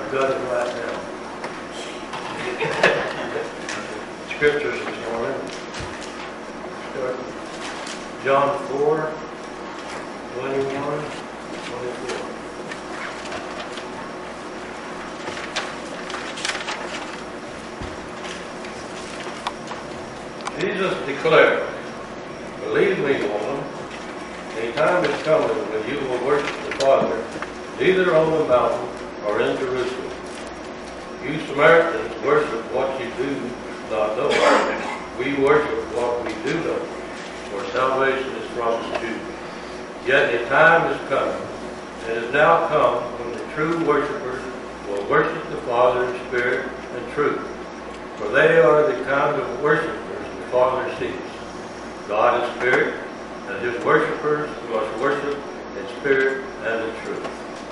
I've got it right now. Scriptures this morning. Start John 4, 21, 24. Jesus declared, "Believe me, woman, a time is coming when you will worship the Father, either on the mountain or in Jerusalem. You Samaritans worship what you do not know. We worship what we do know, for salvation is from the Jews. Yet a time is coming, and is now come, when the true worshipers will worship the Father in spirit and truth. For they are the kind of worshipers the Father seeks. God is spirit, and his worshipers must worship in spirit and in truth."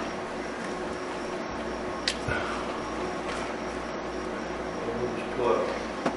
Romans 12.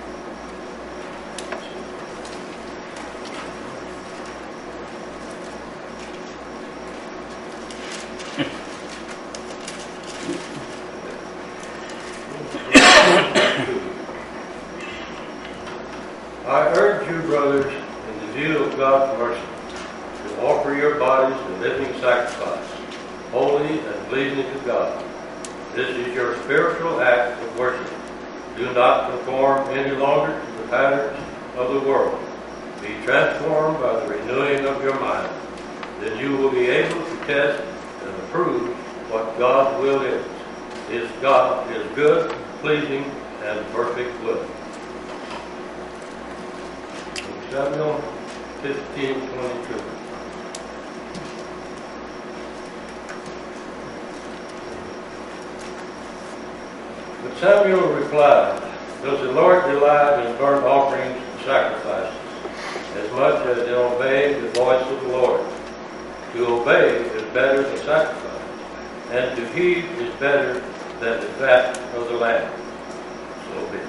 I urge you, brothers, in the view of God's mercy, to offer your bodies a living sacrifice, holy and pleasing to God. This is your spiritual act of worship. Do not conform any longer to the patterns of the world. Be transformed by the renewing of your mind. Then you will be able to test and approve what God's will is. His good, pleasing, and perfect will. Samuel 15:22. But Samuel replied, "Does the Lord delight in burnt offerings and sacrifices, as much as to obey the voice of the Lord? To obey is better than sacrifice, and to heed is better than the fat of the lamb." So be it.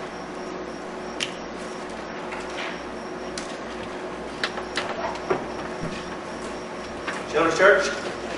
Children's Church.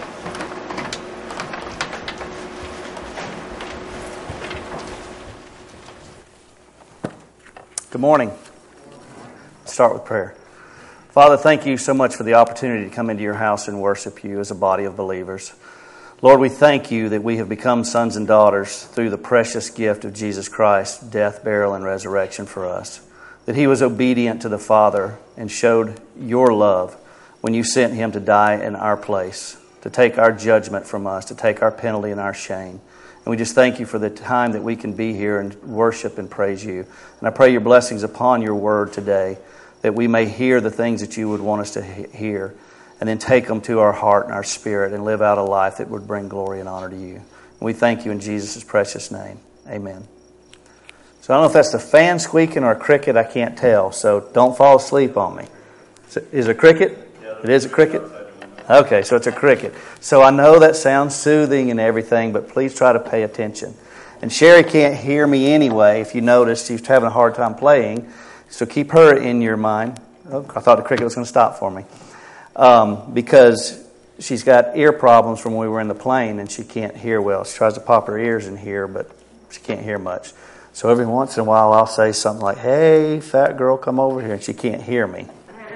Good morning. Let's start with prayer. Father, thank you so much for the opportunity to come into your house and worship you as a body of believers. Lord, we thank you that we have become sons and daughters through the precious gift of Jesus Christ, death, burial, and resurrection for us. That he was obedient to the Father and showed your love when you sent him to die in our place, to take our judgment from us, to take our penalty and our shame. And we just thank you for the time that we can be here and worship and praise you. And I pray your blessings upon your word today, that we may hear the things that you would want us to hear, and then take them to our heart and our spirit and live out a life that would bring glory and honor to you. And we thank you in Jesus' precious name. Amen. So I don't know if that's the fan squeaking or a cricket. I can't tell. So don't fall asleep on me. Is it a cricket? It is a cricket? Okay, so it's a cricket. So I know that sounds soothing and everything, but please try to pay attention. And Sherry can't hear me anyway. If you notice, she's having a hard time playing. So keep her in your mind. Oh, I thought the cricket was going to stop for me. Because she's got ear problems from when we were in the plane and she can't hear well. She tries to pop her ears in here, but she can't hear much. So every once in a while I'll say something like, "Hey, fat girl, come over here," and she can't hear me.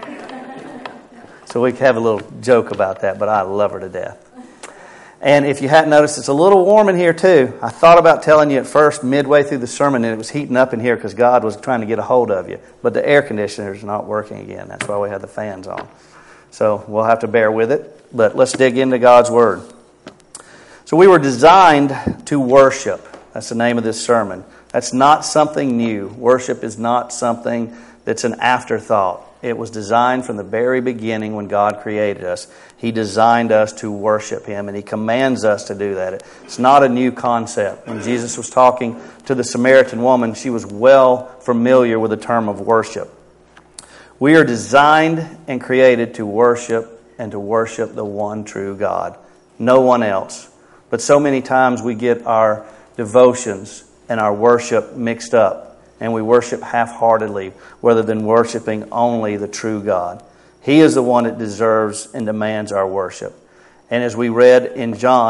So we have a little joke about that, but I love her to death. And if you hadn't noticed, it's a little warm in here too. I thought about telling you at first, midway through the sermon, and it was heating up in here because God was trying to get a hold of you. But the air conditioner's not working again. That's why we have the fans on. So we'll have to bear with it. But let's dig into God's Word. So we were designed to worship. That's the name of this sermon. That's not something new. Worship is not something that's an afterthought. It was designed from the very beginning when God created us. He designed us to worship Him, and He commands us to do that. It's not a new concept. When Jesus was talking to the Samaritan woman, she was well familiar with the term of worship. We are designed and created to worship and to worship the one true God. No one else. But so many times we get our devotions and our worship mixed up. And we worship half-heartedly rather than worshiping only the true God. He is the one that deserves and demands our worship. And as we read in John,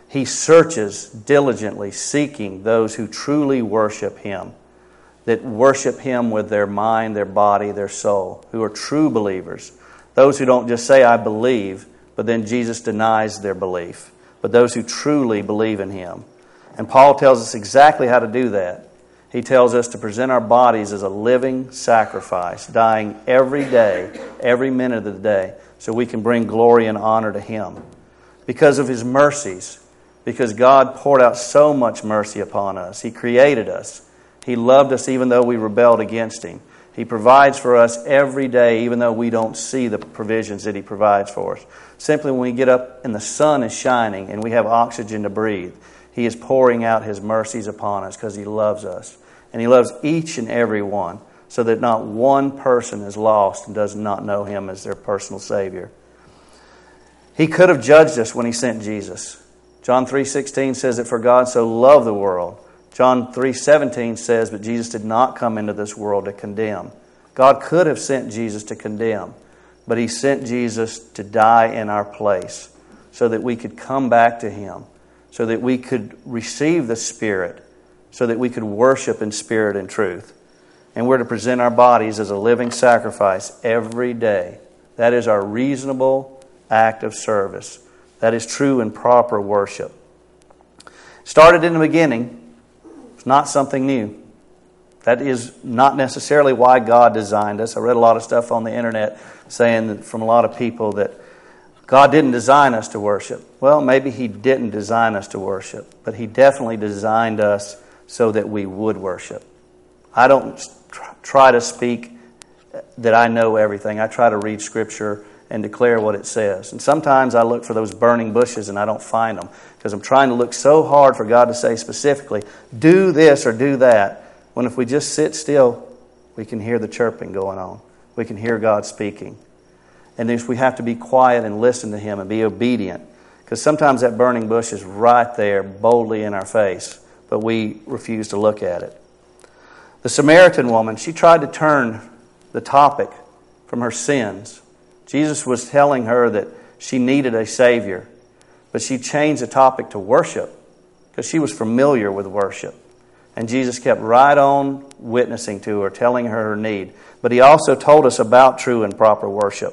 He searches diligently, seeking those who truly worship Him, that worship Him with their mind, their body, their soul, who are true believers. Those who don't just say, I believe, but then Jesus denies their belief. But those who truly believe in Him. And Paul tells us exactly how to do that. He tells us to present our bodies as a living sacrifice, dying every day, every minute of the day, so we can bring glory and honor to Him. Because of His mercies, because God poured out so much mercy upon us. He created us. He loved us even though we rebelled against Him. He provides for us every day even though we don't see the provisions that He provides for us. Simply when we get up and the sun is shining and we have oxygen to breathe, He is pouring out His mercies upon us because He loves us. And He loves each and every one so that not one person is lost and does not know Him as their personal Savior. He could have judged us when He sent Jesus. John 3:16 says that for God so loved the world. John 3:17 says that Jesus did not come into this world to condemn. God could have sent Jesus to condemn, but He sent Jesus to die in our place so that we could come back to Him, so that we could receive the Spirit, so that we could worship in spirit and truth. And we're to present our bodies as a living sacrifice every day. That is our reasonable act of service. That is true and proper worship. Started in the beginning. It's not something new. That is not necessarily why God designed us. I read a lot of stuff on the internet saying that from a lot of people that God didn't design us to worship. Well, maybe He didn't design us to worship, but He definitely designed us so that we would worship. I don't try to speak that I know everything. I try to read Scripture and declare what it says. And sometimes I look for those burning bushes and I don't find them because I'm trying to look so hard for God to say specifically, do this or do that, when if we just sit still, we can hear the chirping going on. We can hear God speaking. And if we have to be quiet and listen to Him and be obedient, because sometimes that burning bush is right there boldly in our face, but we refuse to look at it. The Samaritan woman, she tried to turn the topic from her sins. Jesus was telling her that she needed a Savior, but she changed the topic to worship because she was familiar with worship. And Jesus kept right on witnessing to her, telling her her need. But He also told us about true and proper worship.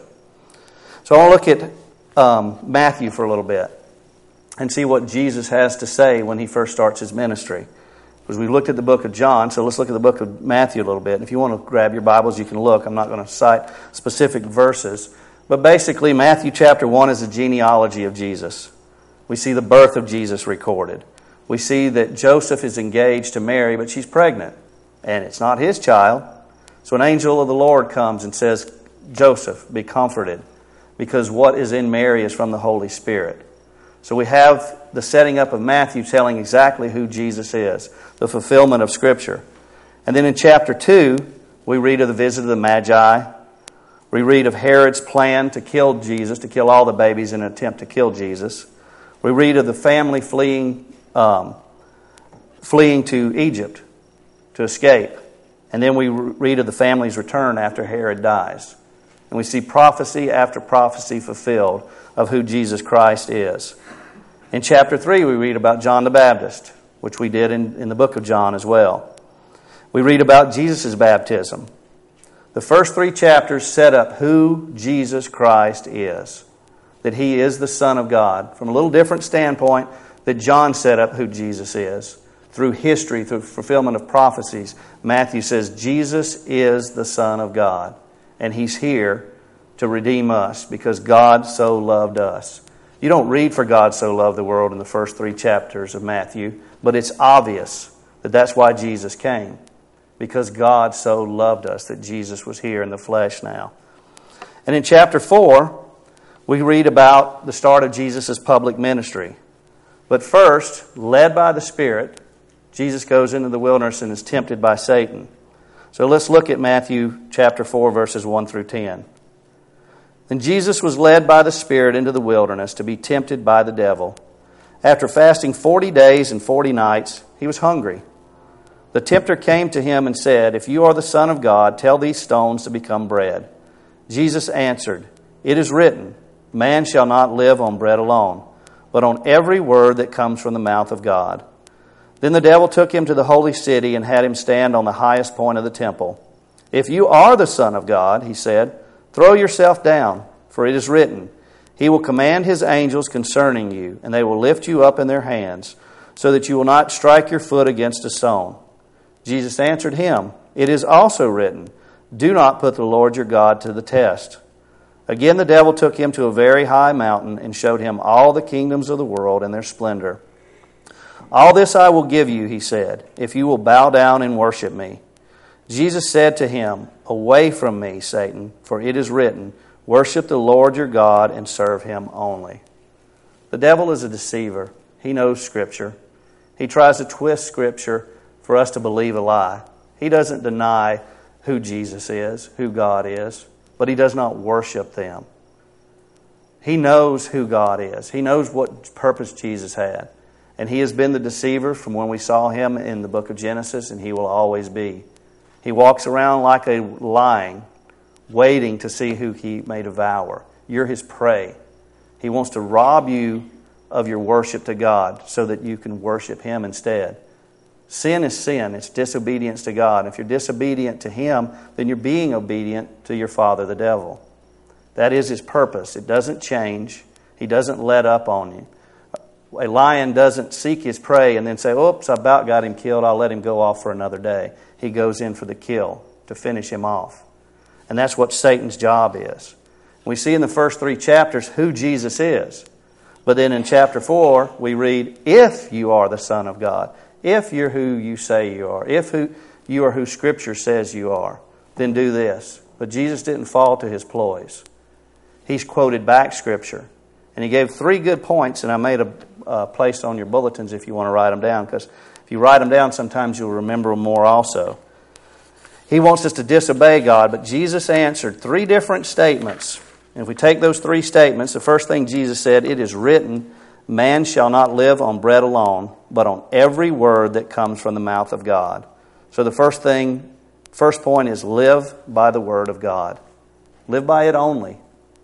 So I want to look at Matthew for a little bit and see what Jesus has to say when He first starts His ministry. Because we looked at the book of John, so let's look at the book of Matthew a little bit. And if you want to grab your Bibles, you can look. I'm not going to cite specific verses. But basically, Matthew chapter 1 is a genealogy of Jesus. We see the birth of Jesus recorded. We see that Joseph is engaged to Mary, but she's pregnant. And it's not his child. So an angel of the Lord comes and says, Joseph, be comforted, because what is in Mary is from the Holy Spirit. So we have the setting up of Matthew telling exactly who Jesus is, the fulfillment of Scripture. And then in chapter 2, we read of the visit of the Magi. We read of Herod's plan to kill Jesus, to kill all the babies in an attempt to kill Jesus. We read of the family fleeing to Egypt to escape. And then we read of the family's return after Herod dies. And we see prophecy after prophecy fulfilled of who Jesus Christ is. In chapter 3, we read about John the Baptist, which we did in the book of John as well. We read about Jesus' baptism. The first 3 chapters set up who Jesus Christ is, that He is the Son of God. From a little different standpoint that John set up who Jesus is. Through history, through fulfillment of prophecies, Matthew says Jesus is the Son of God. And He's here to redeem us because God so loved us. You don't read for God so loved the world in the first 3 chapters of Matthew, but it's obvious that that's why Jesus came. Because God so loved us that Jesus was here in the flesh now. And in chapter 4, we read about the start of Jesus' public ministry. But first, led by the Spirit, Jesus goes into the wilderness and is tempted by Satan. So let's look at Matthew chapter 4, verses 1 through 10. Then Jesus was led by the Spirit into the wilderness to be tempted by the devil. After fasting 40 days and 40 nights, He was hungry. The tempter came to Him and said, If you are the Son of God, tell these stones to become bread. Jesus answered, It is written, Man shall not live on bread alone, but on every word that comes from the mouth of God. Then the devil took him to the holy city and had him stand on the highest point of the temple. If you are the Son of God, he said, throw yourself down, for it is written, He will command His angels concerning you, and they will lift you up in their hands, so that you will not strike your foot against a stone. Jesus answered him, It is also written, Do not put the Lord your God to the test. Again the devil took him to a very high mountain and showed him all the kingdoms of the world and their splendor. All this I will give you, he said, if you will bow down and worship me. Jesus said to him, Away from me, Satan, for it is written, Worship the Lord your God and serve Him only. The devil is a deceiver. He knows Scripture. He tries to twist Scripture for us to believe a lie. He doesn't deny who Jesus is, who God is, but he does not worship them. He knows who God is. He knows what purpose Jesus had. And he has been the deceiver from when we saw him in the book of Genesis, and he will always be. He walks around like a lion, waiting to see who he may devour. You're his prey. He wants to rob you of your worship to God so that you can worship him instead. Sin is sin. It's disobedience to God. If you're disobedient to him, then you're being obedient to your father, the devil. That is his purpose. It doesn't change. He doesn't let up on you. A lion doesn't seek his prey and then say, oops, I about got him killed. I'll let him go off for another day. He goes in for the kill to finish him off. And that's what Satan's job is. We see in the first 3 chapters who Jesus is. But then in chapter 4, we read, if you are the Son of God, if you're who you say you are, if you are who Scripture says you are, then do this. But Jesus didn't fall to his ploys. He's quoted back Scripture. And he gave 3 good points, and I made a place on your bulletins if you want to write them down, because if you write them down, sometimes you'll remember them more also. He wants us to disobey God, but Jesus answered 3 different statements. And if we take those 3 statements, the first thing Jesus said, it is written, man shall not live on bread alone, but on every word that comes from the mouth of God. So the first point is live by the word of God. Live by it only.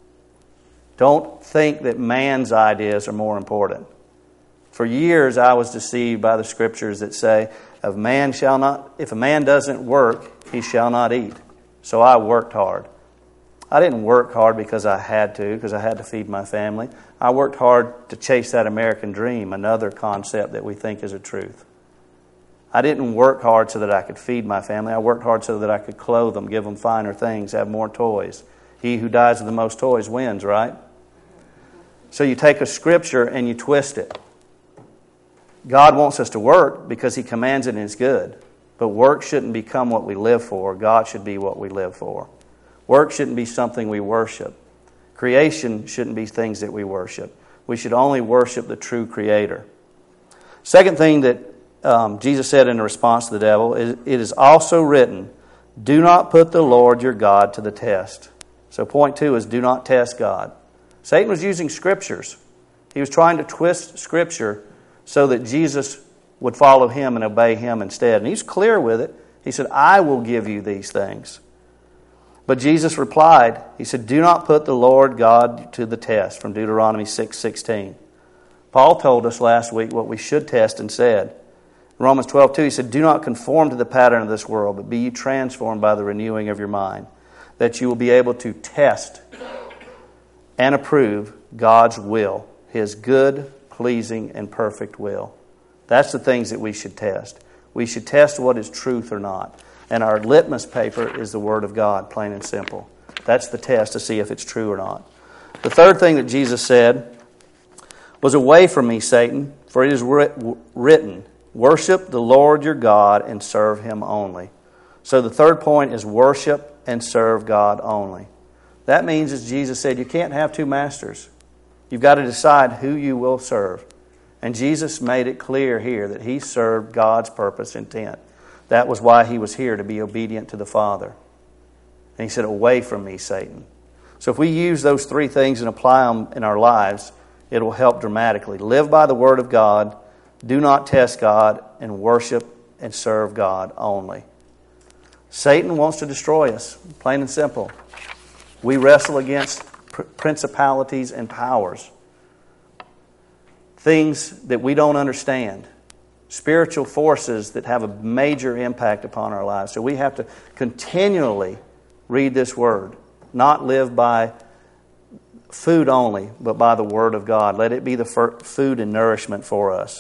Don't think that man's ideas are more important. For years I was deceived by the Scriptures that say, if a man doesn't work, he shall not eat. So I worked hard. I didn't work hard because I had to feed my family. I worked hard to chase that American dream, another concept that we think is a truth. I didn't work hard so that I could feed my family. I worked hard so that I could clothe them, give them finer things, have more toys. He who dies with the most toys wins, right? So you take a Scripture and you twist it. God wants us to work because He commands it and it's good. But work shouldn't become what we live for. God should be what we live for. Work shouldn't be something we worship. Creation shouldn't be things that we worship. We should only worship the true Creator. Second thing that Jesus said in response to the devil is, it is also written, do not put the Lord your God to the test. So point 2 is do not test God. Satan was using Scriptures. He was trying to twist Scripture so that Jesus would follow him and obey him instead. And he's clear with it. He said, I will give you these things. But Jesus replied, he said, do not put the Lord God to the test, from Deuteronomy 6:16. Paul told us last week what we should test and said. In Romans 12:2, he said, do not conform to the pattern of this world, but be ye transformed by the renewing of your mind, that you will be able to test and approve God's will, His good, pleasing, and perfect will. That's the things that we should test. We should test what is truth or not. And our litmus paper is the Word of God, plain and simple. That's the test to see if it's true or not. The third thing that Jesus said was, away from me, Satan, for it is written, worship the Lord your God and serve Him only. So the third point is worship and serve God only. That means, as Jesus said, you can't have 2 masters. You've got to decide who you will serve. And Jesus made it clear here that He served God's purpose intent. That was why He was here, to be obedient to the Father. And He said, away from me, Satan. So if we use those 3 things and apply them in our lives, it will help dramatically. Live by the Word of God, do not test God, and worship and serve God only. Satan wants to destroy us, plain and simple. We wrestle against principalities and powers. things that we don't understand, spiritual forces that have a major impact upon our lives. So we have to continually read this Word, not live by food only, but by the Word of God. Let it be the food and nourishment for us.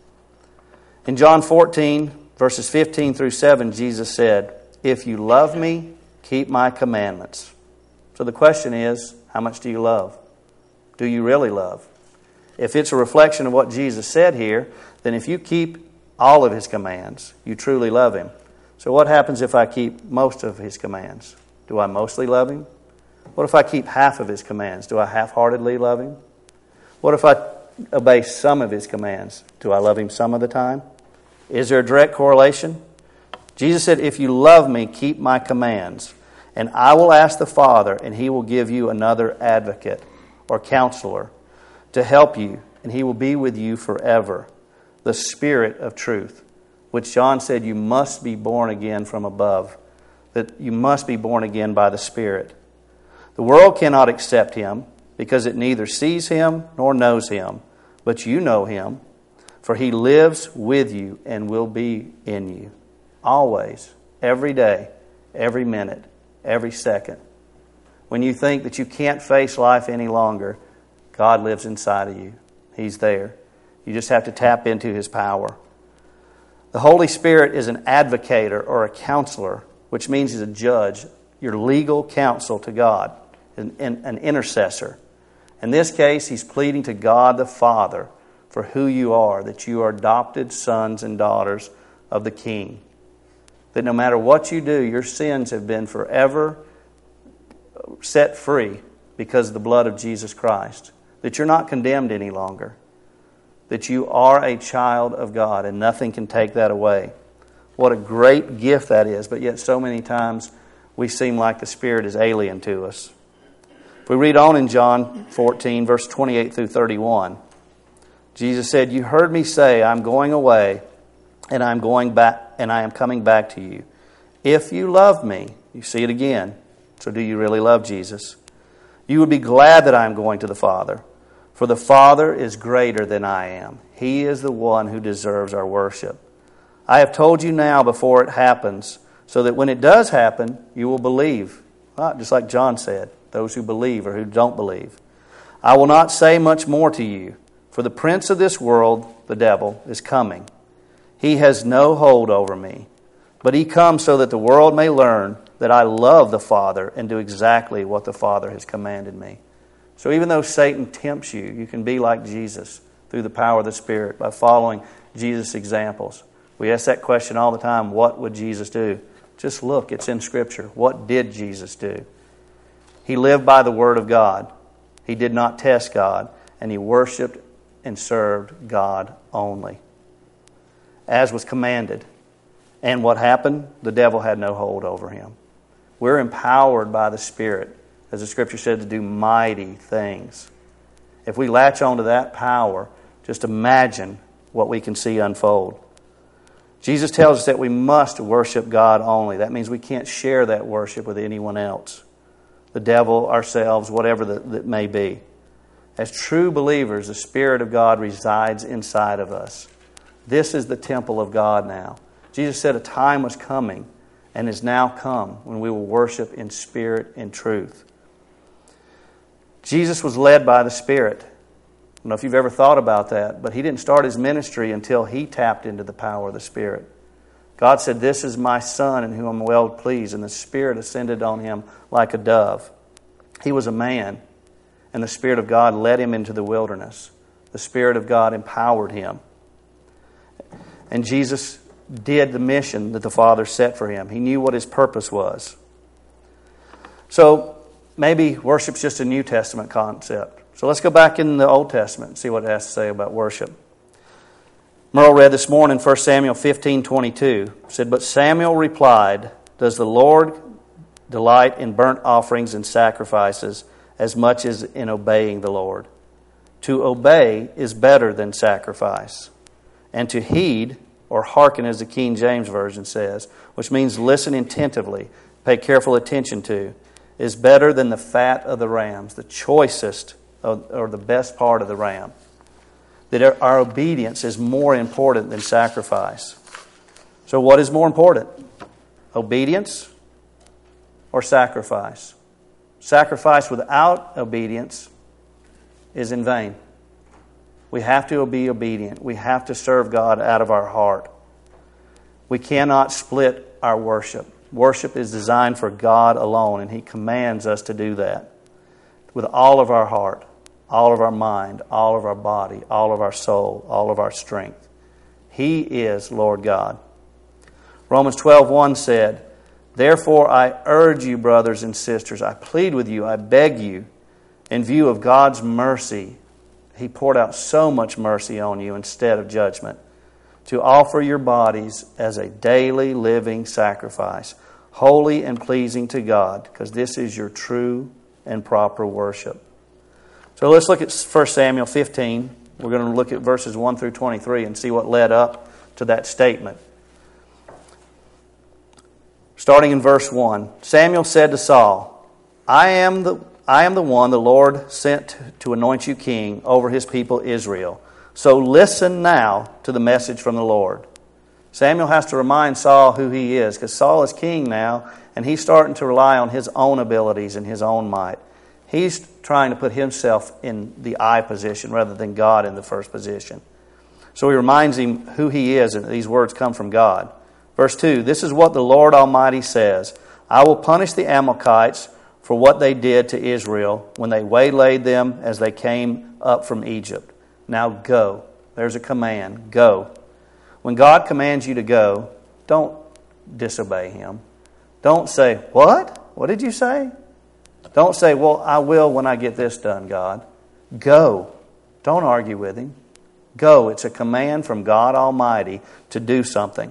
In John 14, verses 15 through 7, Jesus said, "If you love me, keep my commandments." So the question is, how much do you love? Do you really love? If it's a reflection of what Jesus said here, then if you keep all of His commands, you truly love Him. So what happens if I keep most of His commands? Do I mostly love Him? What if I keep half of His commands? Do I half-heartedly love Him? What if I obey some of His commands? Do I love Him some of the time? Is there a direct correlation? Jesus said, "If you love me, keep my commands, and I will ask the Father, and He will give you another advocate or counselor to help you, and He will be with you forever, the Spirit of truth," which John said you must be born again from above, that you must be born again by the Spirit. The world cannot accept Him because it neither sees Him nor knows Him, but you know Him, for He lives with you and will be in you, always, every day, every minute, every second. When you think that you can't face life any longer, God lives inside of you. He's there. You just have to tap into His power. The Holy Spirit is an advocator or a counselor, which means He's a judge, your legal counsel to God, an intercessor. In this case, He's pleading to God the Father for who you are, that you are adopted sons and daughters of the King. That no matter what you do, your sins have been forever set free because of the blood of Jesus Christ. That you're not condemned any longer. That you are a child of God and nothing can take that away. What a great gift that is, but yet so many times we seem like the Spirit is alien to us. If we read on in John 14, verse 28 through 31, Jesus said, "You heard me say, I'm going away, and I'm going back, and I am coming back to you. If you love me," you see it again. So do you really love Jesus? "You would be glad that I am going to the Father, for the Father is greater than I am. He is the one who deserves our worship. I have told you now before it happens, so that when it does happen, you will believe." Just like John said, those who believe or who don't believe. "I will not say much more to you, for the prince of this world, the devil, is coming. He has no hold over me, but he comes so that the world may learn that I love the Father and do exactly what the Father has commanded me." So even though Satan tempts you, you can be like Jesus through the power of the Spirit by following Jesus' examples. We ask that question all the time, what would Jesus do? Just look, it's in Scripture. What did Jesus do? He lived by the Word of God. He did not test God, and He worshiped and served God only, as was commanded. And what happened? The devil had no hold over Him. We're empowered by the Spirit, as the Scripture said, to do mighty things. If we latch onto that power, just imagine what we can see unfold. Jesus tells us that we must worship God only. That means we can't share that worship with anyone else. The devil, ourselves, whatever that may be. As true believers, the Spirit of God resides inside of us. This is the temple of God now. Jesus said a time was coming and is now come when we will worship in spirit and truth. Jesus was led by the Spirit. I don't know if you've ever thought about that, but He didn't start His ministry until He tapped into the power of the Spirit. God said, "This is my Son in whom I'm well pleased," and the Spirit ascended on Him like a dove. He was a man, and the Spirit of God led Him into the wilderness. The Spirit of God empowered Him. And Jesus did the mission that the Father set for Him. He knew what His purpose was. So maybe worship's just a New Testament concept. So let's go back in the Old Testament and see what it has to say about worship. Merle read this morning 1 Samuel 15:22. Said, "But Samuel replied, 'Does the Lord delight in burnt offerings and sacrifices as much as in obeying the Lord? To obey is better than sacrifice, and to heed,'" or hearken as the King James Version says, which means listen attentively, pay careful attention to, "is better than the fat of the rams," the choicest or the best part of the ram. that our obedience is more important than sacrifice. So what is more important? Obedience or sacrifice? Sacrifice without obedience is in vain. We have to be obedient. We have to serve God out of our heart. We cannot split our worship. Worship is designed for God alone, and He commands us to do that with all of our heart, all of our mind, all of our body, all of our soul, all of our strength. He is Lord God. Romans 12:1 said, "Therefore I urge you, brothers and sisters, I plead with you, I beg you, in view of God's mercy," He poured out so much mercy on you instead of judgment, "to offer your bodies as a daily living sacrifice, holy and pleasing to God, because this is your true and proper worship." So let's look at 1 Samuel 15. We're going to look at verses 1 through 23 and see what led up to that statement. Starting in verse 1, Samuel said to Saul, I am the one the Lord sent to anoint you king over His people Israel. So listen now to the message from the Lord. Samuel has to remind Saul who he is, because Saul is king now, and he's starting to rely on his own abilities and his own might. He's trying to put himself in the I position rather than God in the first position. So he reminds him who he is, and these words come from God. Verse 2, "This is what the Lord Almighty says. I will punish the Amalekites for what they did to Israel when they waylaid them as they came up from Egypt. Now go." There's a command. Go. When God commands you to go, don't disobey Him. Don't say, "What? What did you say?" Don't say, "Well, I will when I get this done, God." Go. Don't argue with Him. Go. It's a command from God Almighty to do something.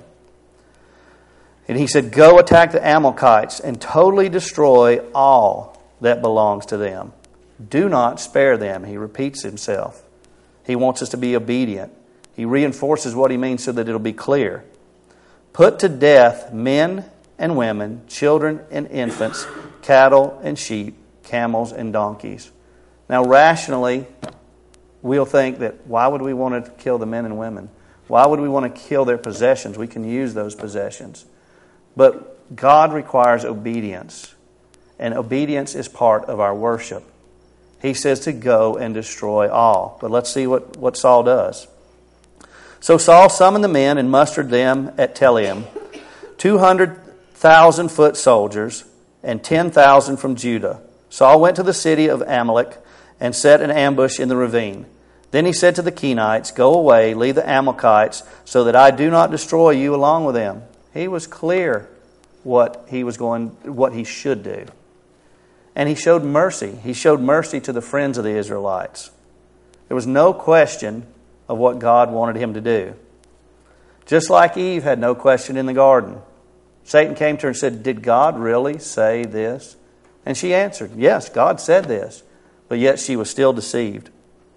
And He said, "Go attack the Amalekites and totally destroy all that belongs to them. Do not spare them." He repeats Himself. He wants us to be obedient. He reinforces what He means so that it'll be clear. "Put to death men and women, children and infants, cattle and sheep, camels and donkeys." Now, rationally, we'll think that why would we want to kill the men and women? Why would we want to kill their possessions? We can use those possessions. But God requires obedience, and obedience is part of our worship. He says to go and destroy all. But let's see what Saul does. "So Saul summoned the men and mustered them at Telaim, 200,000 foot soldiers and 10,000 from Judah. Saul went to the city of Amalek and set an ambush in the ravine. Then he said to the Kenites, 'Go away, leave the Amalekites, so that I do not destroy you along with them.'" He was clear what he should do. And he showed mercy. He showed mercy to the friends of the Israelites. There was no question of what God wanted him to do. Just like Eve had no question in the garden. Satan came to her and said, "Did God really say this?" And she answered, "Yes, God said this." But yet she was still deceived.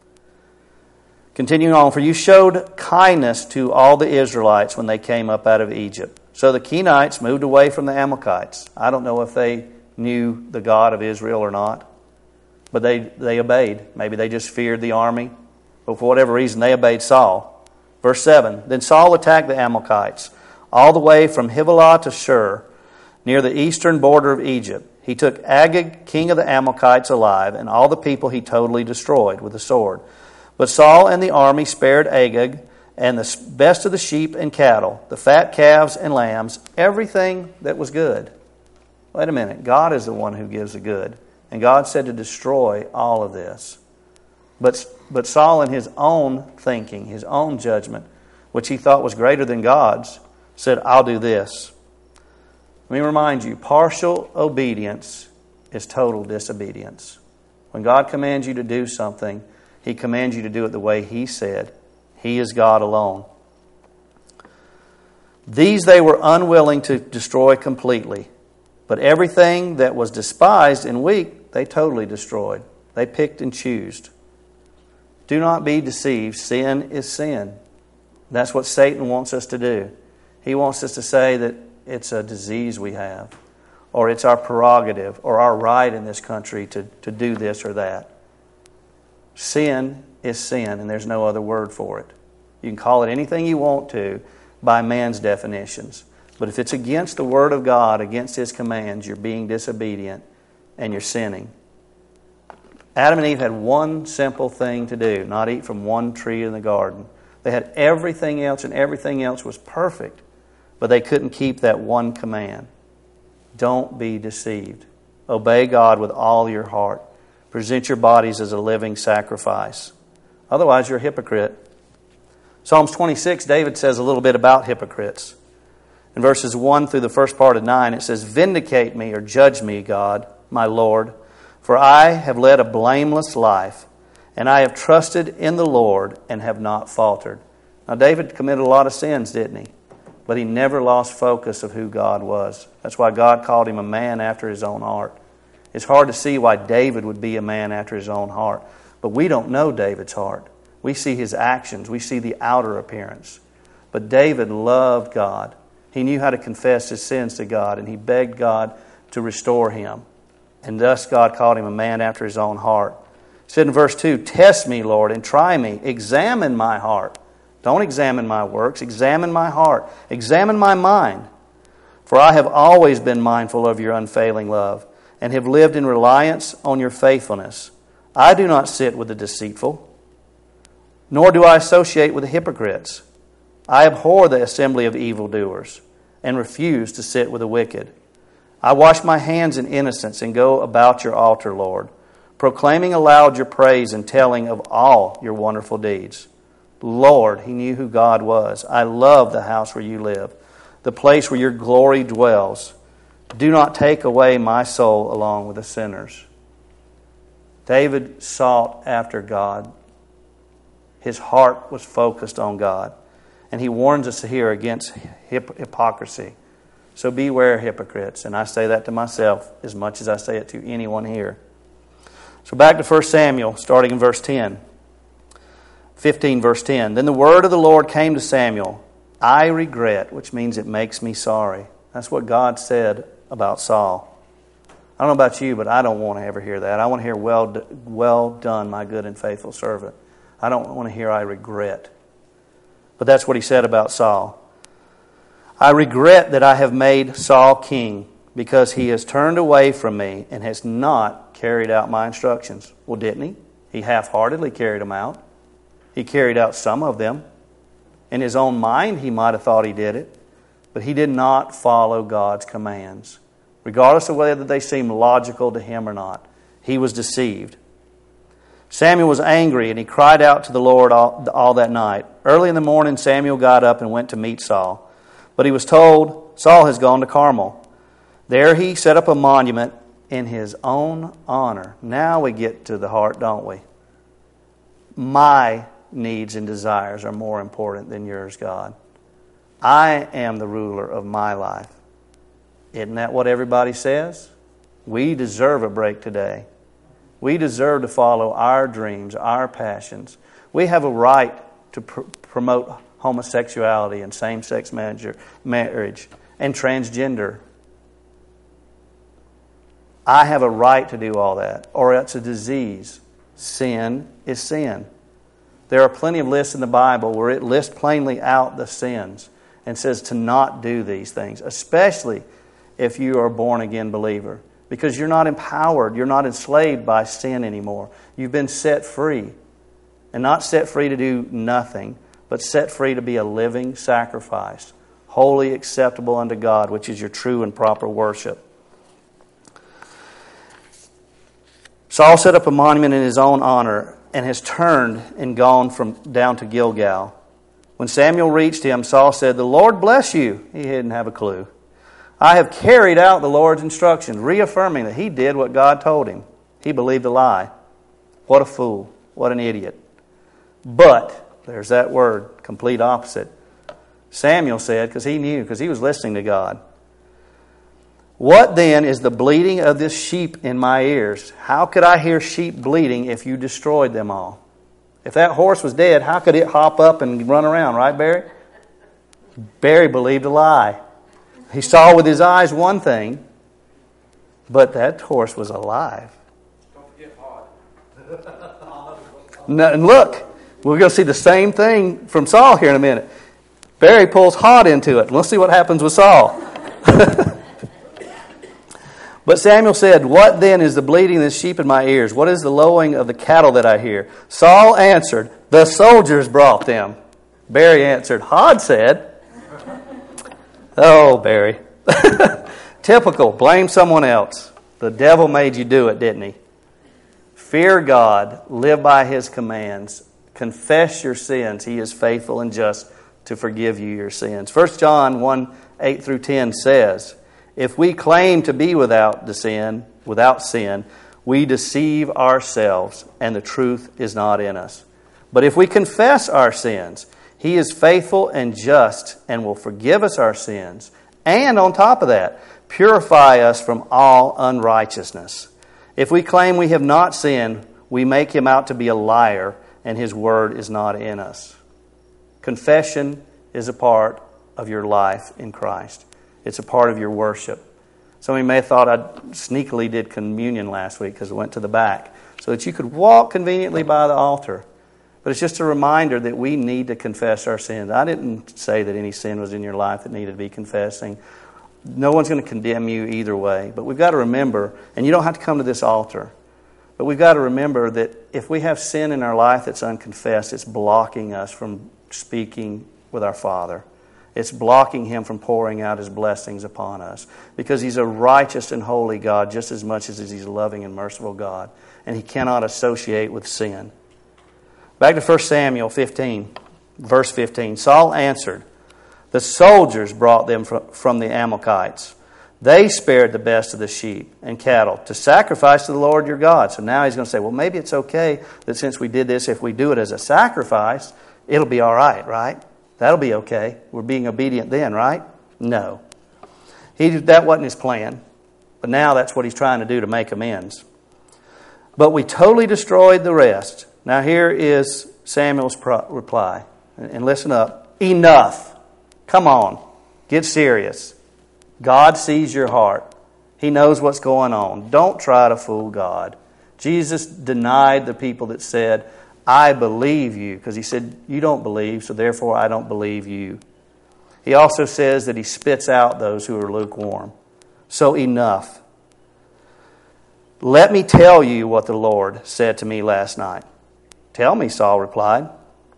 Continuing on, "For you showed kindness to all the Israelites when they came up out of Egypt." So the Kenites moved away from the Amalekites. I don't know if they knew the God of Israel or not, but they obeyed. Maybe they just feared the army, but for whatever reason they obeyed Saul. Verse 7, "Then Saul attacked the Amalekites all the way from Havilah to Shur, near the eastern border of Egypt. He took Agag, king of the Amalekites, alive, and all the people he totally destroyed with the sword. But Saul and the army spared Agag and the best of the sheep and cattle, the fat calves and lambs, everything that was good." Wait a minute. God is the one who gives the good. And God said to destroy all of this. But Saul, in his own thinking, his own judgment, which he thought was greater than God's, said, "I'll do this." Let me remind you, partial obedience is total disobedience. When God commands you to do something, He commands you to do it the way He said. He is God alone. "These they were unwilling to destroy completely, but everything that was despised and weak, they totally destroyed." They picked and chose. Do not be deceived. Sin is sin. That's what Satan wants us to do. He wants us to say that it's a disease we have, or it's our prerogative, or our right in this country to do this or that. Sin is sin, and there's no other word for it. You can call it anything you want to by man's definitions. But if it's against the Word of God, against His commands, you're being disobedient and you're sinning. Adam and Eve had one simple thing to do, not eat from one tree in the garden. They had everything else, and everything else was perfect. But they couldn't keep that one command. Don't be deceived. Obey God with all your heart. Present your bodies as a living sacrifice. Otherwise, you're a hypocrite. Psalms 26, David says a little bit about hypocrites. In verses 1 through the first part of 9, it says, "Vindicate me or judge me, God, my Lord, for I have led a blameless life, and I have trusted in the Lord and have not faltered." Now, David committed a lot of sins, didn't he? But he never lost focus of who God was. That's why God called him a man after His own heart. It's hard to see why David would be a man after His own heart. But we don't know David's heart. We see his actions. We see the outer appearance. But David loved God. He knew how to confess his sins to God, and he begged God to restore him. And thus God called him a man after His own heart. He said in verse 2, "Test me, Lord, and try me. Examine my heart." Don't examine my works. Examine my heart. Examine my mind. For I have always been mindful of your unfailing love and have lived in reliance on your faithfulness. I do not sit with the deceitful, nor do I associate with the hypocrites. I abhor the assembly of evildoers and refuse to sit with the wicked. I wash my hands in innocence and go about your altar, Lord, proclaiming aloud your praise and telling of all your wonderful deeds. Lord, he knew who God was. I love the house where you live, the place where your glory dwells. Do not take away my soul along with the sinners. David sought after God. His heart was focused on God. And he warns us here against hypocrisy. So beware, hypocrites. And I say that to myself as much as I say it to anyone here. So back to 1 Samuel, starting in verse 10. 15, verse 10. "Then the word of the Lord came to Samuel. I regret," which means it makes me sorry. That's what God said about Saul. I don't know about you, but I don't want to ever hear that. I want to hear, well done, my good and faithful servant. I don't want to hear, I regret. But that's what he said about Saul. "I regret that I have made Saul king, because he has turned away from me and has not carried out my instructions." Well, didn't he? He half-heartedly carried them out. He carried out some of them. In his own mind, he might have thought he did it. But he did not follow God's commands. Regardless of whether they seemed logical to him or not, he was deceived. Samuel was angry, and he cried out to the Lord all that night. Early in the morning, Samuel got up and went to meet Saul. But he was told, "Saul has gone to Carmel." There he set up a monument in his own honor. Now we get to the heart, don't we? My needs and desires are more important than yours, God. I am the ruler of my life. Isn't that what everybody says? We deserve a break today. We deserve to follow our dreams, our passions. We have a right to promote homosexuality and same-sex marriage and transgender. I have a right to do all that, or it's a disease. Sin is sin. There are plenty of lists in the Bible where it lists plainly out the sins and says to not do these things, especially if you are a born-again believer, because you're not empowered, you're not enslaved by sin anymore. You've been set free, and not set free to do nothing, but set free to be a living sacrifice, wholly acceptable unto God, which is your true and proper worship. Saul set up a monument in his own honor and has turned and gone down to Gilgal. When Samuel reached him, Saul said, "The Lord bless you." He didn't have a clue. "I have carried out the Lord's instructions," reaffirming that he did what God told him. He believed a lie. What a fool. What an idiot. But, there's that word, complete opposite. Samuel said, because he knew, because he was listening to God, "What then is the bleating of this sheep in my ears? How could I hear sheep bleating if you destroyed them all?" If that horse was dead, how could it hop up and run around, right, Barry? Barry believed a lie. He saw with his eyes one thing, but that horse was alive. Don't forget hard. And look, we're going to see the same thing from Saul here in a minute. Barry pulls hot into it. Let's see what happens with Saul. But Samuel said, "What then is the bleating of the sheep in my ears? What is the lowing of the cattle that I hear?" Saul answered, "The soldiers brought them." Barry answered, "Hod said." Oh, Barry. Typical. Blame someone else. The devil made you do it, didn't he? Fear God. Live by His commands. Confess your sins. He is faithful and just to forgive you your sins. 1 John 1:8-10 says, "If we claim to be without sin, we deceive ourselves, and the truth is not in us. But if we confess our sins, He is faithful and just and will forgive us our sins, and on top of that, purify us from all unrighteousness. If we claim we have not sinned, we make Him out to be a liar, and His word is not in us." Confession is a part of your life in Christ. It's a part of your worship. Some of you may have thought I sneakily did communion last week because I went to the back so that you could walk conveniently by the altar. But it's just a reminder that we need to confess our sins. I didn't say that any sin was in your life that needed to be confessing. No one's going to condemn you either way. But we've got to remember, and you don't have to come to this altar, but we've got to remember that if we have sin in our life that's unconfessed, it's blocking us from speaking with our Father. It's blocking Him from pouring out His blessings upon us. Because He's a righteous and holy God just as much as He's a loving and merciful God. And He cannot associate with sin. Back to 1 Samuel 15, verse 15. Saul answered, "The soldiers brought them from the Amalekites. They spared the best of the sheep and cattle to sacrifice to the Lord your God." So now he's going to say, well, maybe it's okay that since we did this, if we do it as a sacrifice, it'll be all right, right? That'll be okay. We're being obedient then, right? No. That wasn't his plan. But now that's what he's trying to do to make amends. "But we totally destroyed the rest." Now here is Samuel's reply. And listen up. Enough. Come on. Get serious. God sees your heart. He knows what's going on. Don't try to fool God. Jesus denied the people that said, "I believe you," because He said, "You don't believe, so therefore I don't believe you." He also says that He spits out those who are lukewarm. So enough. "Let me tell you what the Lord said to me last night." "Tell me," Saul replied.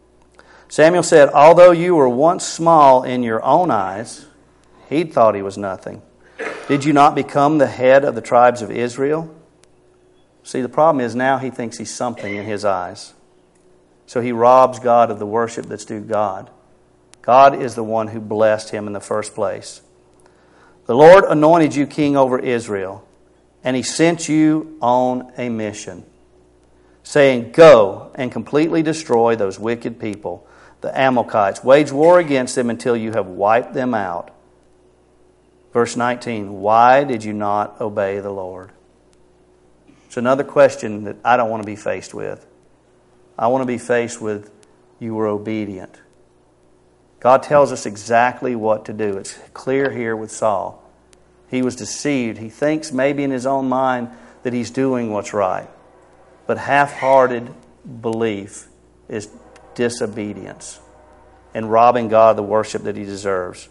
Samuel said, "Although you were once small in your own eyes," he'd thought he was nothing, "did you not become the head of the tribes of Israel?" See, the problem is now he thinks he's something in his eyes. So he robs God of the worship that's due God. God is the one who blessed him in the first place. "The Lord anointed you king over Israel, and He sent you on a mission, saying, 'Go and completely destroy those wicked people, the Amalekites. Wage war against them until you have wiped them out.'" Verse 19, "Why did you not obey the Lord?" It's another question that I don't want to be faced with. I want to be faced with, you were obedient. God tells us exactly what to do. It's clear here with Saul. He was deceived. He thinks maybe in his own mind that he's doing what's right. But half-hearted belief is disobedience and robbing God of the worship that He deserves.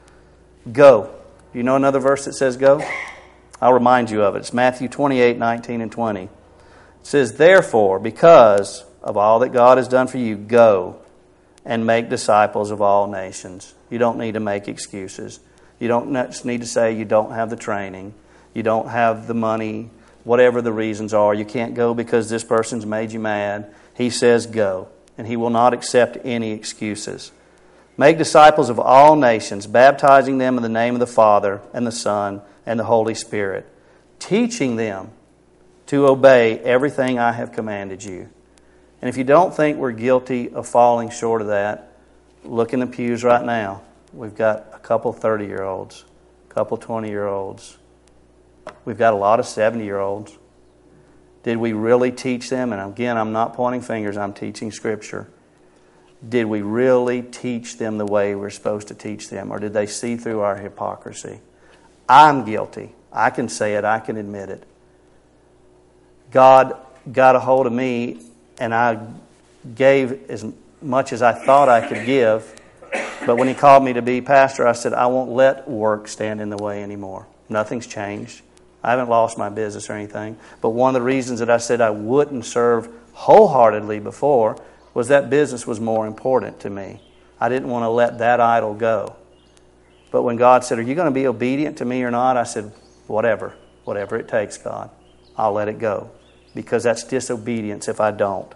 Go. You know another verse that says go? I'll remind you of it. It's Matthew 28:19 and 20. It says, "Therefore, because of all that God has done for you, go and make disciples of all nations." You don't need to make excuses. You don't need to say you don't have the training, you don't have the money, whatever the reasons are. You can't go because this person's made you mad. He says go, and He will not accept any excuses. "Make disciples of all nations, baptizing them in the name of the Father and the Son and the Holy Spirit, teaching them to obey everything I have commanded you." And if you don't think we're guilty of falling short of that, look in the pews right now. We've got a couple 30-year-olds, a couple 20-year-olds. We've got a lot of 70-year-olds. Did we really teach them? And again, I'm not pointing fingers, I'm teaching Scripture. Did we really teach them the way we're supposed to teach them? Or did they see through our hypocrisy? I'm guilty. I can say it. I can admit it. God got a hold of me, and I gave as much as I thought I could give. But when he called me to be pastor, I said, I won't let work stand in the way anymore. Nothing's changed. I haven't lost my business or anything. But one of the reasons that I said I wouldn't serve wholeheartedly before was that business was more important to me. I didn't want to let that idol go. But when God said, are you going to be obedient to me or not? I said, whatever it takes, God. I'll let it go. Because that's disobedience if I don't.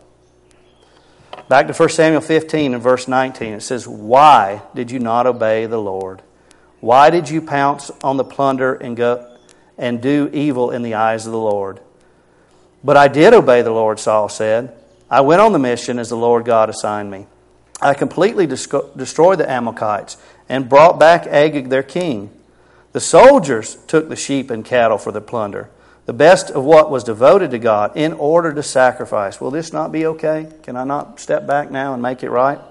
Back to 1 Samuel 15 and verse 19. It says, why did you not obey the Lord? Why did you pounce on the plunder and go and do evil in the eyes of the Lord? But I did obey the Lord, Saul said. I went on the mission as the Lord God assigned me. I completely destroyed the Amalekites and brought back Agag their king. The soldiers took the sheep and cattle for the plunder, the best of what was devoted to God, in order to sacrifice. Will this not be okay? Can I not step back now and make it right?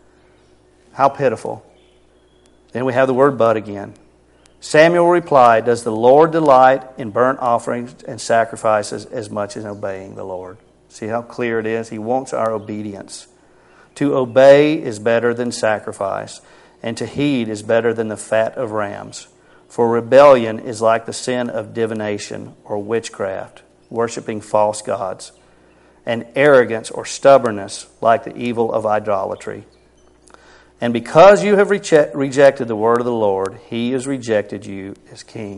How pitiful. Then we have the word but again. Samuel replied, does the Lord delight in burnt offerings and sacrifices as much as obeying the Lord? See how clear it is? He wants our obedience. To obey is better than sacrifice, and to heed is better than the fat of rams. For rebellion is like the sin of divination or witchcraft, worshiping false gods, and arrogance or stubbornness like the evil of idolatry. And because you have rejected the word of the Lord, He has rejected you as king.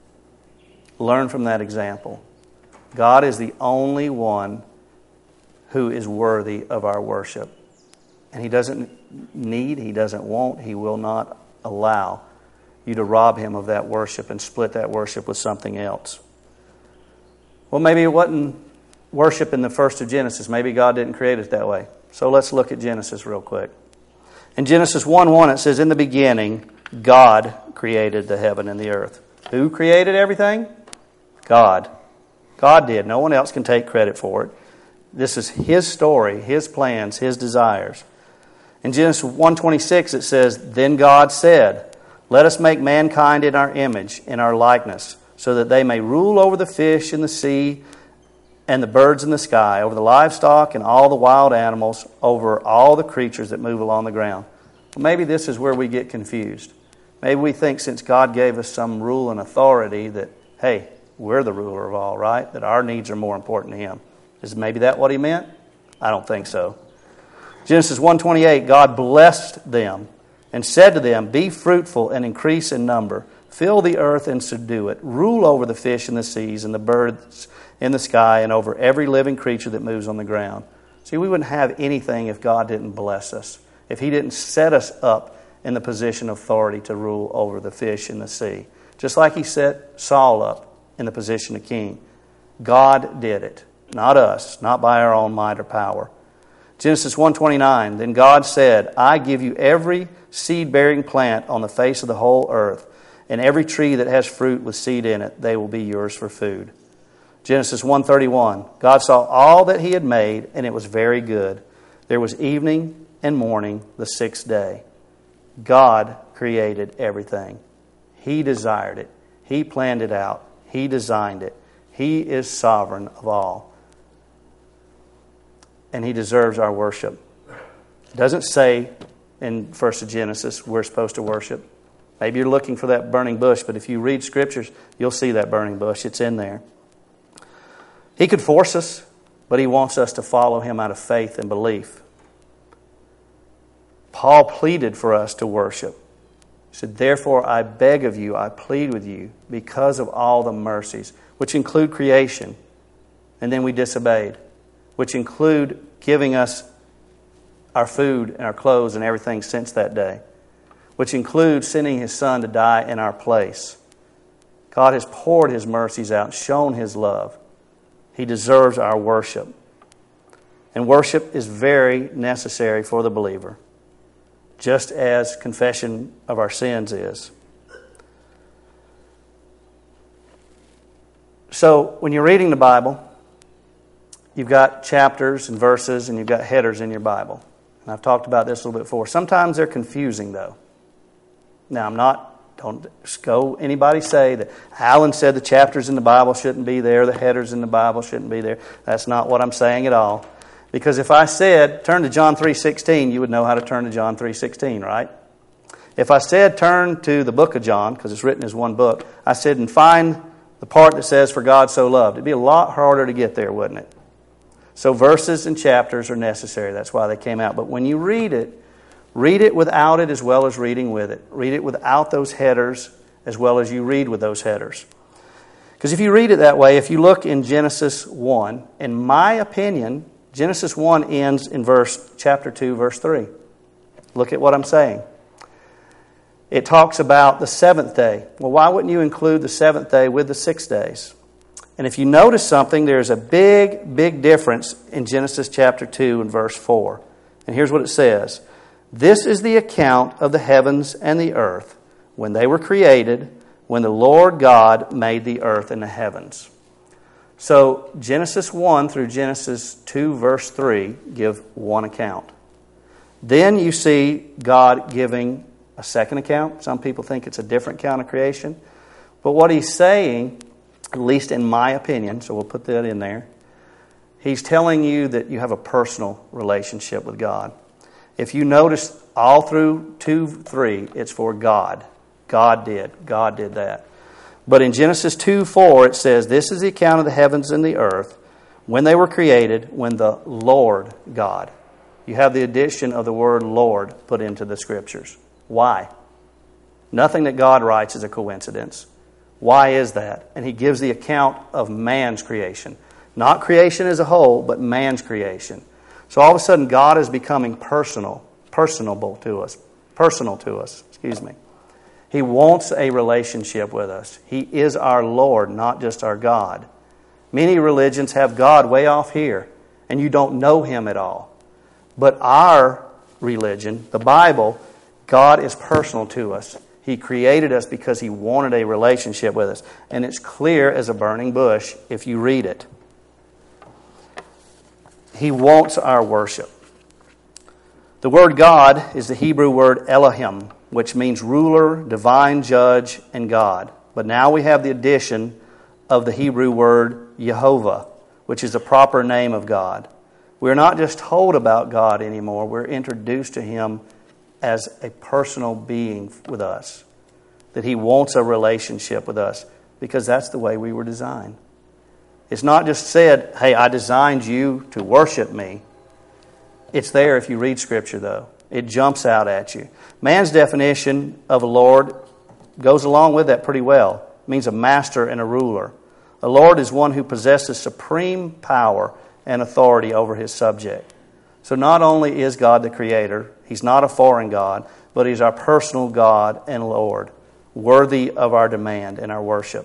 Learn from that example. God is the only one who is worthy of our worship. And He doesn't need, He doesn't want, He will not allow you to rob Him of that worship and split that worship with something else. Well, maybe it wasn't worship in the first of Genesis. Maybe God didn't create it that way. So let's look at Genesis real quick. In Genesis 1:1 it says, in the beginning, God created the heaven and the earth. Who created everything? God. God did. No one else can take credit for it. This is His story, His plans, His desires. In Genesis 1:26 it says, then God said, let us make mankind in our image, in our likeness, so that they may rule over the fish in the sea and the birds in the sky, over the livestock and all the wild animals, over all the creatures that move along the ground. Well, maybe this is where we get confused. Maybe we think since God gave us some rule and authority that, hey, we're the ruler of all, right? That our needs are more important to Him. Is maybe that what He meant? I don't think so. Genesis 1:28, God blessed them and said to them, be fruitful and increase in number. Fill the earth and subdue it. Rule over the fish in the seas and the birds in the sky and over every living creature that moves on the ground. See, we wouldn't have anything if God didn't bless us. If He didn't set us up in the position of authority to rule over the fish in the sea. Just like He set Saul up in the position of king. God did it. Not us. Not by our own might or power. Genesis 1:29, then God said, I give you every seed-bearing plant on the face of the whole earth, and every tree that has fruit with seed in it, they will be yours for food. Genesis 1:31, God saw all that He had made, and it was very good. There was evening and morning the sixth day. God created everything. He desired it. He planned it out. He designed it. He is sovereign of all. And He deserves our worship. It doesn't say in 1st of Genesis we're supposed to worship. Maybe you're looking for that burning bush, but if you read Scriptures, you'll see that burning bush. It's in there. He could force us, but He wants us to follow Him out of faith and belief. Paul pleaded for us to worship. He said, therefore I beg of you, I plead with you, because of all the mercies, which include creation, and then we disobeyed, which include giving us our food and our clothes and everything since that day, which includes sending His Son to die in our place. God has poured His mercies out, shown His love. He deserves our worship. And worship is very necessary for the believer, just as confession of our sins is. So, when you're reading the Bible, you've got chapters and verses and you've got headers in your Bible. And I've talked about this a little bit before. Sometimes they're confusing, though. Now, don't go anybody say that Alan said the chapters in the Bible shouldn't be there, the headers in the Bible shouldn't be there. That's not what I'm saying at all. Because if I said, turn to John 3:16, you would know how to turn to John 3:16, right? If I said, turn to the book of John, because it's written as one book, I said, and find the part that says, for God so loved. It'd be a lot harder to get there, wouldn't it? So verses and chapters are necessary. That's why they came out. But when you read it without it as well as reading with it. Read it without those headers as well as you read with those headers. Because if you read it that way, if you look in Genesis 1, in my opinion, Genesis 1 ends in chapter 2, verse 3. Look at what I'm saying. It talks about the seventh day. Well, why wouldn't you include the seventh day with the 6 days? And if you notice something, there's a big, big difference in Genesis chapter 2 and verse 4. And here's what it says. This is the account of the heavens and the earth when they were created, when the Lord God made the earth and the heavens. So Genesis 1 through Genesis 2 verse 3 give one account. Then you see God giving a second account. Some people think it's a different account of creation. But what he's saying, at least in my opinion, so we'll put that in there, he's telling you that you have a personal relationship with God. If you notice all through 2:3, it's for God. God did that. But in Genesis 2:4, it says, this is the account of the heavens and the earth when they were created, when the Lord God. You have the addition of the word Lord put into the Scriptures. Why? Nothing that God writes is a coincidence. Why is that? And he gives the account of man's creation. Not creation as a whole, but man's creation. So all of a sudden, God is becoming personal to us. He wants a relationship with us. He is our Lord, not just our God. Many religions have God way off here, and you don't know Him at all. But our religion, the Bible, God is personal to us. He created us because He wanted a relationship with us. And it's clear as a burning bush if you read it. He wants our worship. The word God is the Hebrew word Elohim, which means ruler, divine judge, and God. But now we have the addition of the Hebrew word Jehovah, which is the proper name of God. We're not just told about God anymore. We're introduced to Him as a personal being with us. That He wants a relationship with us because that's the way we were designed. It's not just said, hey, I designed you to worship me. It's there if you read Scripture, though. It jumps out at you. Man's definition of a Lord goes along with that pretty well. It means a master and a ruler. A Lord is one who possesses supreme power and authority over his subject. So not only is God the Creator, He's not a foreign God, but He's our personal God and Lord, worthy of our demand and our worship.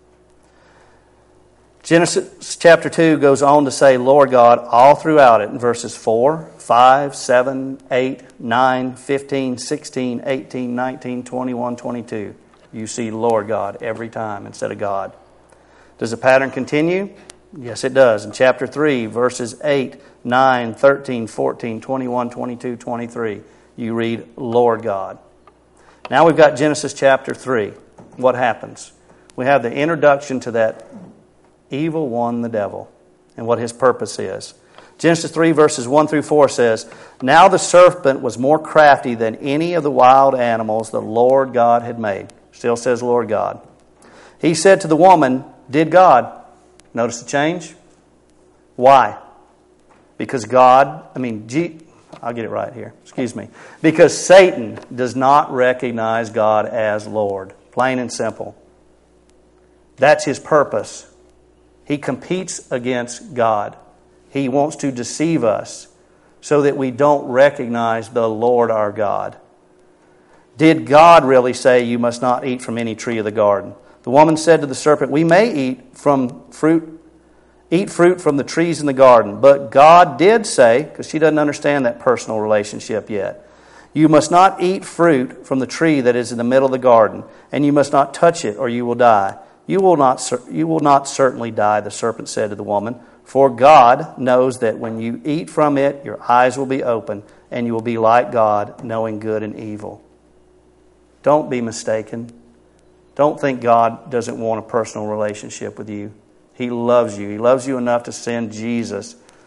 Genesis chapter 2 goes on to say Lord God all throughout it in verses 4, 5, 7, 8, 9, 15, 16, 18, 19, 21, 22. You see Lord God every time instead of God. Does the pattern continue? Yes, it does. In chapter 3, verses 8, 9, 13, 14, 21, 22, 23, you read Lord God. Now we've got Genesis chapter 3. What happens? We have the introduction to that evil one, the devil, and what his purpose is. Genesis 3 verses 1 through 4 says, Now the serpent was more crafty than any of the wild animals the Lord God had made. Still says Lord God. He said to the woman, Did God? Notice the change? Why? Because I'll get it right here. Excuse me. Because Satan does not recognize God as Lord. Plain and simple. That's his purpose. He competes against God. He wants to deceive us so that we don't recognize the Lord our God. Did God really say you must not eat from any tree of the garden? The woman said to the serpent, We may eat fruit from the trees in the garden. But God did say, because she doesn't understand that personal relationship yet, you must not eat fruit from the tree that is in the middle of the garden, and you must not touch it or you will die. You will not certainly die, the serpent said to the woman, for God knows that when you eat from it, your eyes will be open, and you will be like God, knowing good and evil. Don't be mistaken. Don't think God doesn't want a personal relationship with you. He loves you. He loves you enough to send Jesus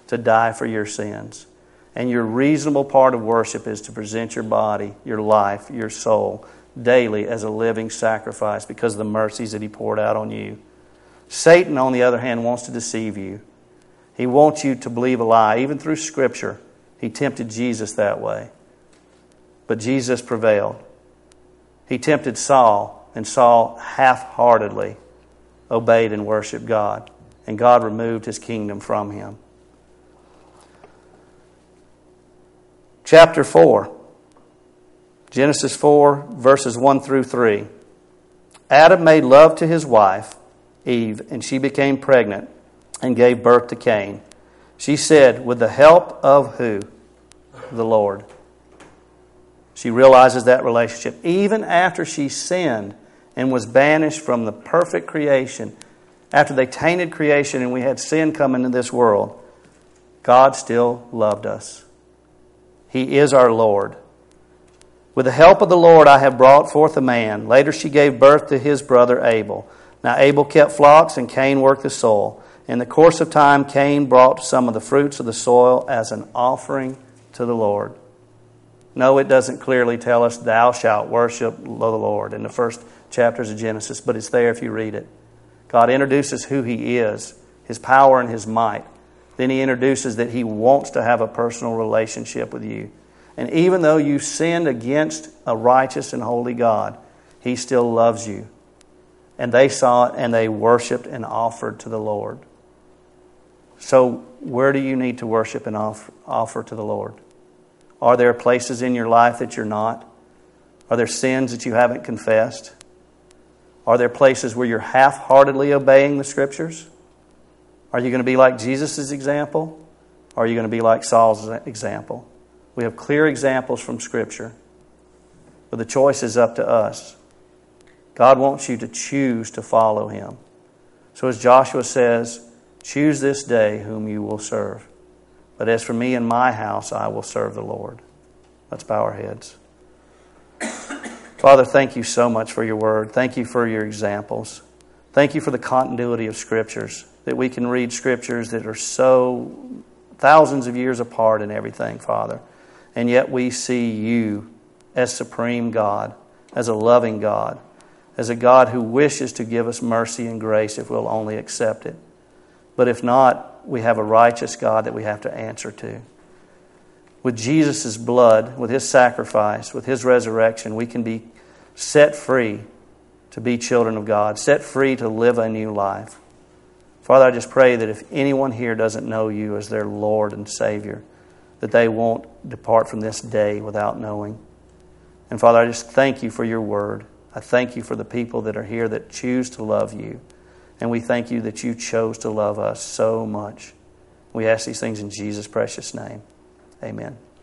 to die for your sins. And your reasonable part of worship is to present your body, your life, your soul daily as a living sacrifice because of the mercies that He poured out on you. Satan, on the other hand, wants to deceive you. He wants you to believe a lie. Even through Scripture, he tempted Jesus that way. But Jesus prevailed. He tempted Saul, and Saul half-heartedly obeyed and worshiped God. And God removed His kingdom from him. Chapter 4. Genesis 4, verses 1 through 3. Adam made love to his wife, Eve, and she became pregnant and gave birth to Cain. She said, with the help of who? The Lord. She realizes that relationship. Even after she sinned and was banished from the perfect creation, after they tainted creation and we had sin come into this world, God still loved us. He is our Lord. With the help of the Lord I have brought forth a man. Later she gave birth to his brother Abel. Now Abel kept flocks and Cain worked the soil. In the course of time Cain brought some of the fruits of the soil as an offering to the Lord. No, it doesn't clearly tell us thou shalt worship the Lord in the first chapters of Genesis, but it's there if you read it. God introduces who He is, His power and His might. Then He introduces that He wants to have a personal relationship with you. And even though you sinned against a righteous and holy God, He still loves you. And they saw it and they worshiped and offered to the Lord. So where do you need to worship and offer to the Lord? Are there places in your life that you're not? Are there sins that you haven't confessed? Are there places where you're half-heartedly obeying the Scriptures? Are you going to be like Jesus' example? Or are you going to be like Saul's example? We have clear examples from Scripture. But the choice is up to us. God wants you to choose to follow Him. So as Joshua says, choose this day whom you will serve. But as for me and my house, I will serve the Lord. Let's bow our heads. Father, thank you so much for your word. Thank you for your examples. Thank you for the continuity of Scriptures, that we can read Scriptures that are so thousands of years apart and everything, Father. And yet we see you as supreme God, as a loving God, as a God who wishes to give us mercy and grace if we'll only accept it. But if not, we have a righteous God that we have to answer to. With Jesus' blood, with His sacrifice, with His resurrection, we can be set free to be children of God, set free to live a new life. Father, I just pray that if anyone here doesn't know you as their Lord and Savior, that they won't depart from this day without knowing. And Father, I just thank you for your word. I thank you for the people that are here that choose to love you. And we thank you that you chose to love us so much. We ask these things in Jesus' precious name. Amen.